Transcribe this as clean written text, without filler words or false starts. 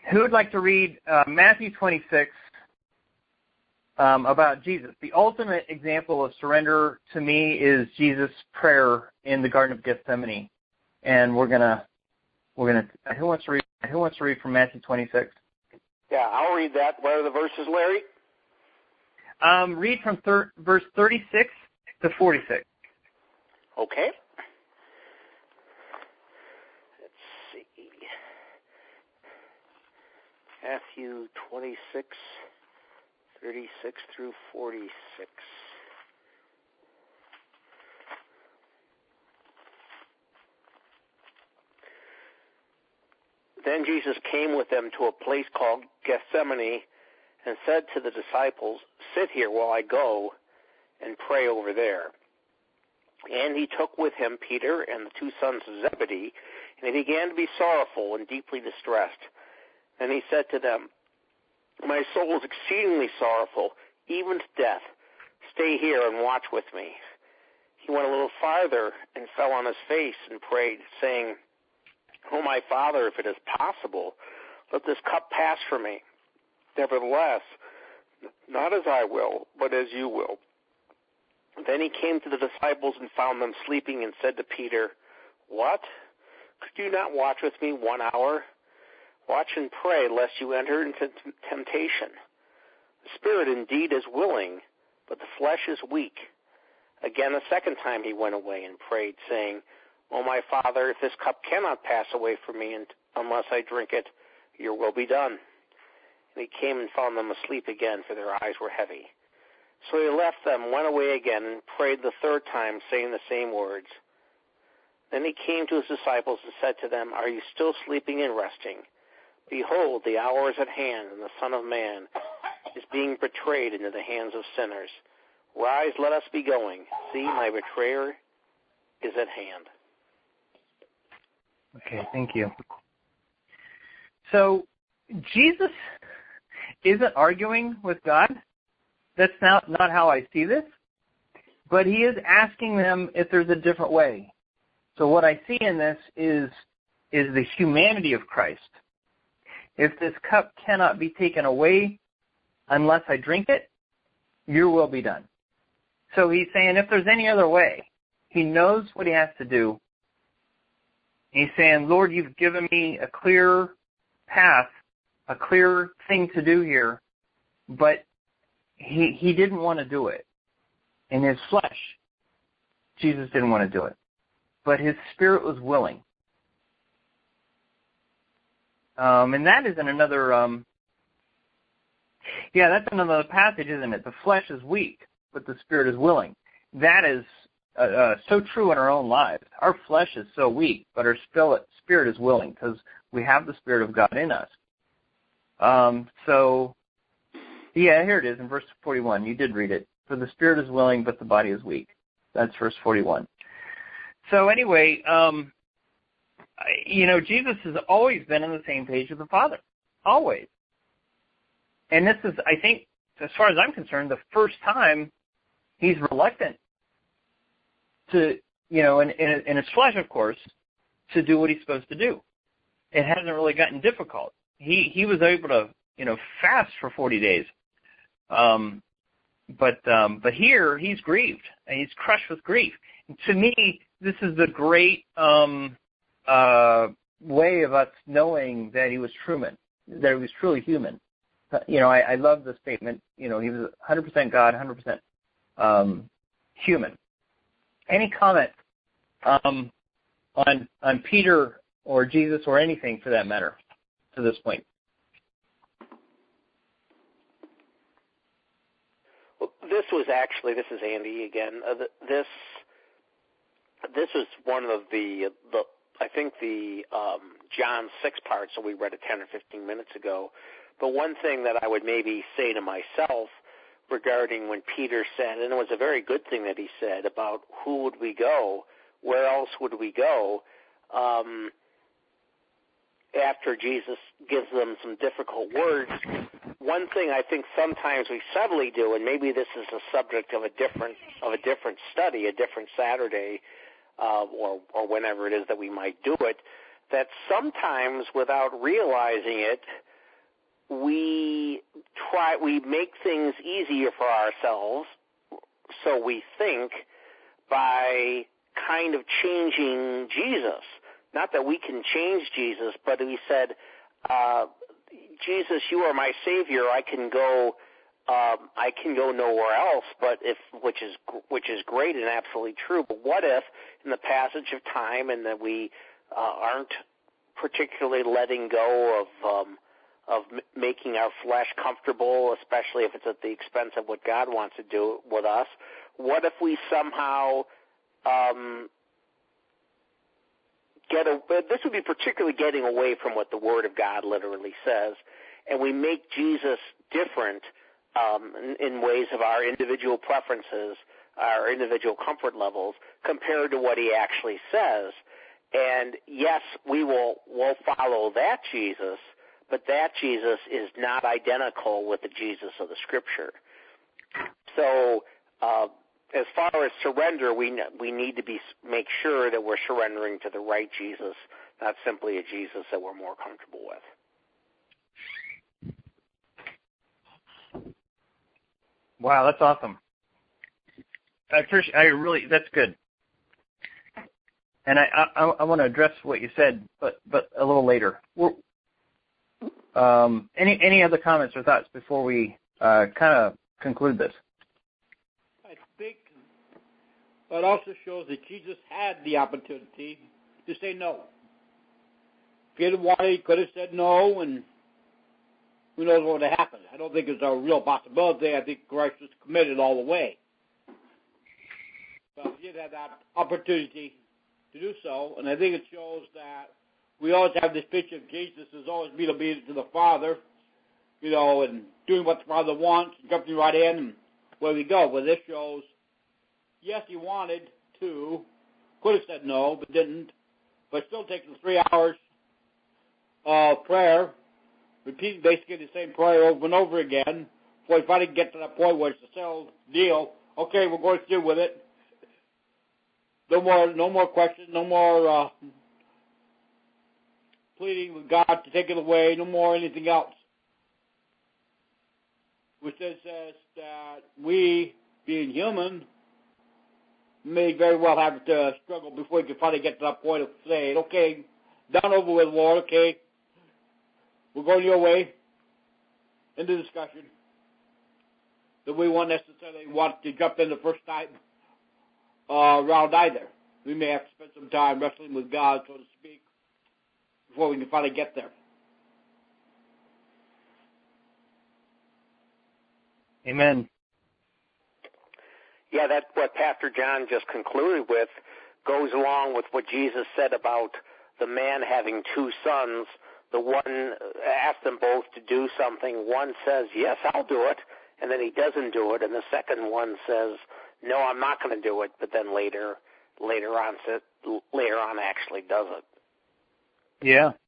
Who would like to read Matthew 26 about Jesus? The ultimate example of surrender to me is Jesus' prayer in the Garden of Gethsemane, and we're gonna. Who wants to read from Matthew 26? Yeah, I'll read that. What are the verses, Larry? Read from verse 36 to 46. Okay. Let's see. Matthew 26, 36 through 46. Then Jesus came with them to a place called Gethsemane and said to the disciples, "Sit here while I go and pray over there." And he took with him Peter and the two sons of Zebedee, and he began to be sorrowful and deeply distressed. And he said to them, "My soul is exceedingly sorrowful, even to death. Stay here and watch with me." He went a little farther and fell on his face and prayed, saying, "O my Father, if it is possible, let this cup pass from me. Nevertheless, not as I will, but as you will." Then he came to the disciples and found them sleeping and said to Peter, "What? Could you not watch with me 1 hour? Watch and pray, lest you enter into temptation. The spirit indeed is willing, but the flesh is weak." Again, a second time he went away and prayed, saying, "O my Father, if this cup cannot pass away from me unless I drink it, your will be done." And he came and found them asleep again, for their eyes were heavy. So he left them, went away again, and prayed the third time, saying the same words. Then he came to his disciples and said to them, "Are you still sleeping and resting? Behold, the hour is at hand, and the Son of Man is being betrayed into the hands of sinners. Rise, let us be going. See, my betrayer is at hand." Okay, thank you. So, Jesus isn't arguing with God. That's not how I see this. But he is asking them if there's a different way. So what I see in this is the humanity of Christ. If this cup cannot be taken away unless I drink it, your will be done. So he's saying if there's any other way, he knows what he has to do. He's saying, "Lord, you've given me a clear path, a clear thing to do here," but he didn't want to do it. In his flesh, Jesus didn't want to do it. But his spirit was willing. And that is in another, that's another passage, isn't it? The flesh is weak, but the spirit is willing. That is so true in our own lives. Our flesh is so weak, but our spirit is willing because we have the Spirit of God in us. Here it is in verse 41. You did read it. For the spirit is willing, but the body is weak. That's verse 41. So anyway, Jesus has always been on the same page with the Father. Always. And this is, I think, as far as I'm concerned, the first time he's reluctant to, in his flesh, of course, to do what he's supposed to do. It hasn't really gotten difficult. He was able to, fast for 40 days. But here he's grieved and he's crushed with grief. And to me, this is the great way of us knowing that he was that he was truly human. I love the statement. He was 100% God, 100% human. Any comment on Peter or Jesus or anything for that matter to this point? Well, this is Andy again. This was one of the I think the John 6 parts that we read 10 or 15 minutes ago. But one thing that I would maybe say to myself regarding when Peter said, and it was a very good thing that he said about who would we go, where else would we go, after Jesus gives them some difficult words. One thing I think sometimes we subtly do, and maybe this is a subject of a different study, a different Saturday, or whenever it is that we might do it, that sometimes without realizing it, we make things easier for ourselves, so we think, by kind of changing Jesus. Not that we can change Jesus, but we said, Jesus, you are my Savior. I can go nowhere else. But which is great and absolutely true. But what if, in the passage of time, and that we aren't particularly letting go of making our flesh comfortable, especially if it's at the expense of what God wants to do with us? What if we somehow this would be particularly getting away from what the Word of God literally says, and we make Jesus different in ways of our individual preferences, our individual comfort levels, compared to what he actually says. And yes, we'll follow that Jesus, but that Jesus is not identical with the Jesus of the Scripture. So as far as surrender, we need to make sure that we're surrendering to the right Jesus, not simply a Jesus that we're more comfortable with. Wow, that's awesome. That's good. And I want to address what you said, but a little later. Any other comments or thoughts before we kind of conclude this? I think it also shows that Jesus had the opportunity to say no. If he didn't want it, he could have said no, and who knows what would have happened. I don't think it's a real possibility. I think Christ was committed all the way. But he did have that opportunity to do so, and I think it shows that we always have this picture of Jesus as always being obedient to the Father, and doing what the Father wants, and jumping right in, and where we go. Well, this shows, yes, he wanted to, could have said no, but didn't, but still taking 3 hours of prayer, repeating basically the same prayer over and over again, before he finally get to that point where it's a settled deal. Okay, we're going through with it. No more questions, no more pleading with God to take it away, no more anything else. Which then says that we, being human, may very well have to struggle before we can finally get to that point of saying, okay, done over with, Lord, okay, we're going your way in the discussion. That we won't necessarily want to jump in the first time round either. We may have to spend some time wrestling with God, so to speak, before we can finally get there. Amen. Yeah, that's what Pastor John just concluded with, goes along with what Jesus said about the man having 2 sons. The one asked them both to do something. One says, yes, I'll do it, and then he doesn't do it. And the second one says, no, I'm not going to do it, but then later on actually does it. Yeah,